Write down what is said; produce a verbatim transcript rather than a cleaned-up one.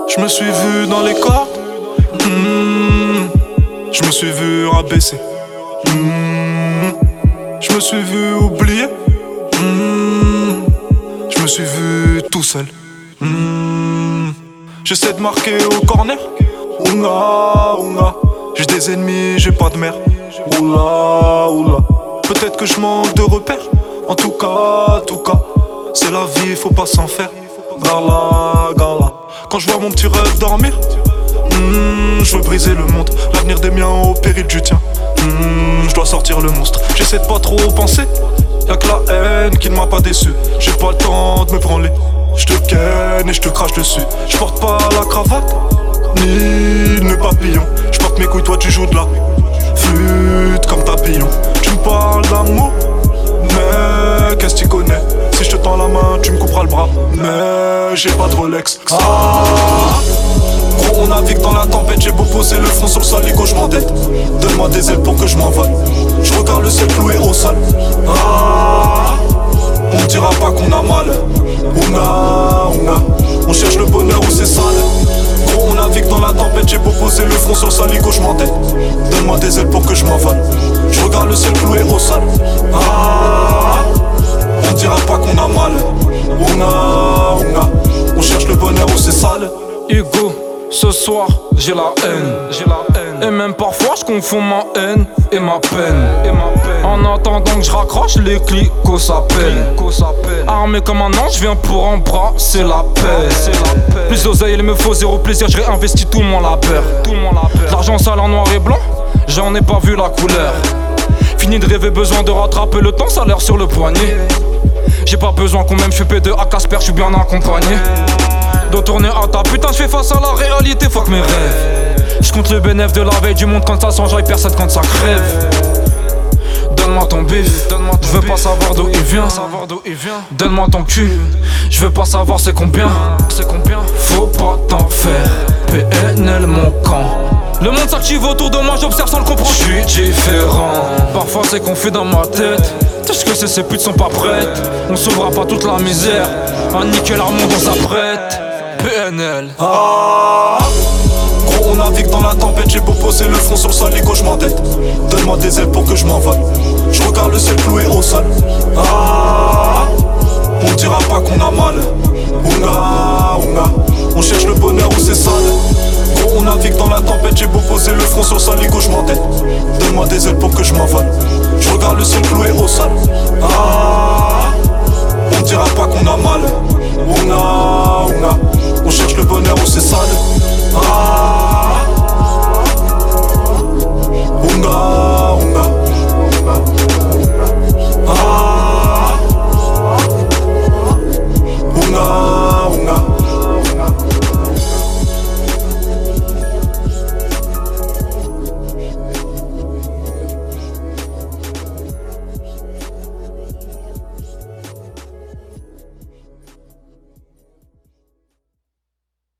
Je me suis vu dans les cordes, mmh. Je me suis vu rabaisser, mmh. Je me suis vu oublier, mmh. Je me suis vu tout seul, mmh. J'essaie de marquer au corner, oula, oula. J'ai des ennemis, j'ai pas de mère, oula, oula. Peut-être que je manque de repères, en tout cas, en tout cas. C'est la vie, faut pas s'en faire, gala, gala. Quand je vois mon petit rêve dormir, mmh, je veux briser le monde, l'avenir des miens au péril du tien. Mmh, je dois sortir le monstre, j'essaie de pas trop penser. Y'a que la haine qui ne m'a pas déçu. J'ai pas le temps de me branler. Je te ken et je te crache dessus. Je porte pas la cravate, ni le papillon. Je porte mes couilles, toi tu joues de la flûte comme papillon. Tu me parles d'amour, mais qu'est-ce que tu connais? Si je te tends la main, tu me couperas le bras, mais j'ai pas de Rolex. Ah, gros, on navigue dans la tempête. J'ai beau poser le front sur le sol, l'ego je m'endette. Donne-moi des ailes pour que je m'envole. Je regarde le ciel cloué au sol. Ah, on dira pas qu'on a mal. On a, on a. On cherche le bonheur où c'est sale. Gros, on navigue dans la tempête. J'ai beau poser le front sur le sol, l'ego je m'endette. Donne-moi des ailes pour que je m'envole. Je regarde le ciel cloué au sol. Ah, on dira pas qu'on a mal. On a, on a. On cherche le bonheur où c'est sale. Hugo, ce soir j'ai la haine, j'ai la haine. Et même parfois je confonds ma haine et ma peine, et ma peine. En attendant que je raccroche, les clicos s'appellent. Armé comme un ange, je viens pour embrasser la paix. Plus d'oseille, il me faut zéro plaisir, je réinvestis tout mon labeur. L'argent sale en noir et blanc, j'en ai pas vu la couleur. Fini de rêver, besoin de rattraper le temps, salaire sur le poignet. J'ai pas besoin qu'on m'aime, je fais P deux à Casper, je suis bien accompagné. De tourner à ta putain, je fais face à la réalité, fuck mes rêves. Je compte le bénéfice de la veille du monde quand ça s'enjaille, personne quand ça crève. Donne-moi ton bif, je veux pas savoir d'où il vient. Donne-moi ton cul, je veux pas savoir c'est combien. C'est combien. Faut pas t'en faire, P N L mon camp. Le monde s'active autour de moi, j'observe sans le comprendre. Je suis différent, parfois c'est confus dans ma tête. Est-ce que ces putes sont pas prêtes? On sauvera pas toute la misère, un niquer l'armement dans sa prête. P N L. Ah, gros, on navigue dans la tempête. J'ai beau poser le front sur le sol, l'ego je m'endette. Donne-moi des ailes pour que je m'envole. Je regarde le ciel cloué au sol. Ah, on dira pas qu'on a mal. On a, on a. On cherche le bonheur où c'est sale. Gros, on navigue dans la tempête. J'ai beau poser le front sur le sol, l'ego je m'endette. Donne-moi des ailes pour que je m'envole. Je regarde le ciel cloué au sol. Ah, on dira pas qu'on a mal.